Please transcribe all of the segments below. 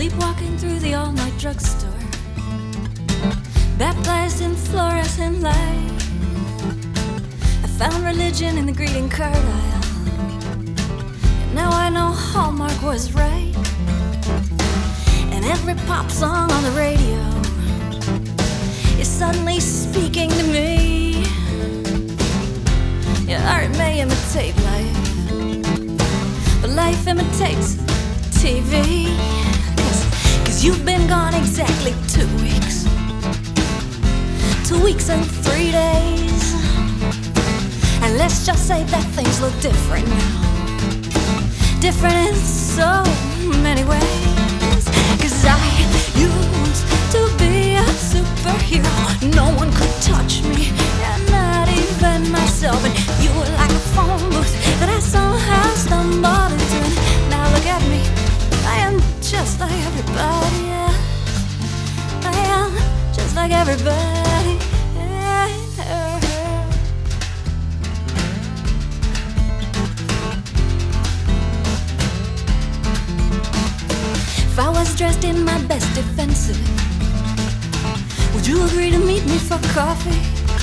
Sleepwalking through the all-night drugstore, baptized in fluorescent light. I found religion in the greeting card aisle, and now I know Hallmark was right. And every pop song on the radio is suddenly speaking to me. Your art may imitate life, but life imitates TV. Cause you've been gone exactly 2 weeks. 2 weeks and 3 days. And let's just say that things look different now. Different in so many ways. Cause I used to be a superhero. No one could touch me, yeah, not even myself. And you were like a phone booth that I somehow stumbled into. And now look at me, I am just like everybody, yeah. I am just like everybody, yeah. If I was dressed in my best defensive, would you agree to meet me for coffee?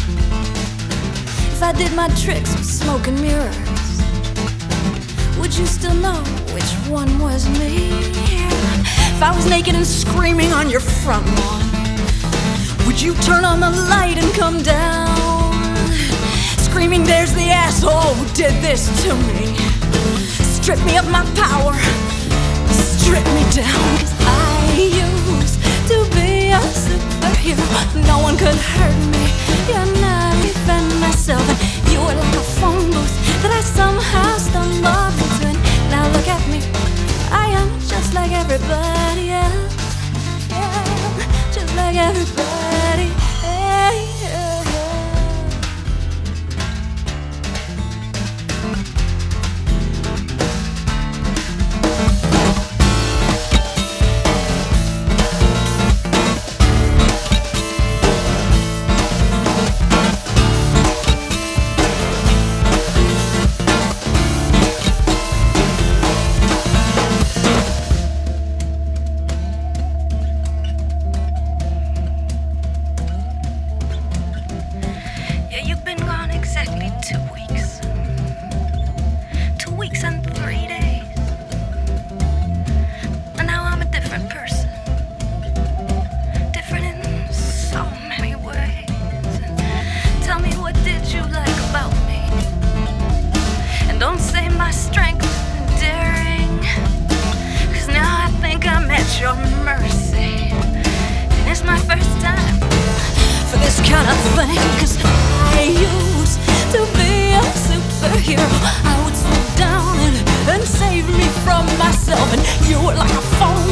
If I did my tricks with smoke and mirrors, would you still know which one was me? If I was naked and screaming on your front lawn, would you turn on the light and come down? Screaming, there's the asshole who did this to me. Strip me of my power, strip me down. Cause I used to be a superhero. No one could hurt me, yeah, not even myself. And you were like a phone booth that I somehow stumbled into. And now look at me, I am just like everybody else, yeah, just like everybody, yeah, yeah. You've been gone exactly 2 weeks. 2 weeks and 3 days. And now I'm a different person. Different in so many ways. Tell me, what did you like about me? And don't say my strength and daring. Cause now I think I'm at your mercy. And it's my first time for this kind of thing. Cause I used to be a superhero. I would swoop down and save me from myself. And you were like a phone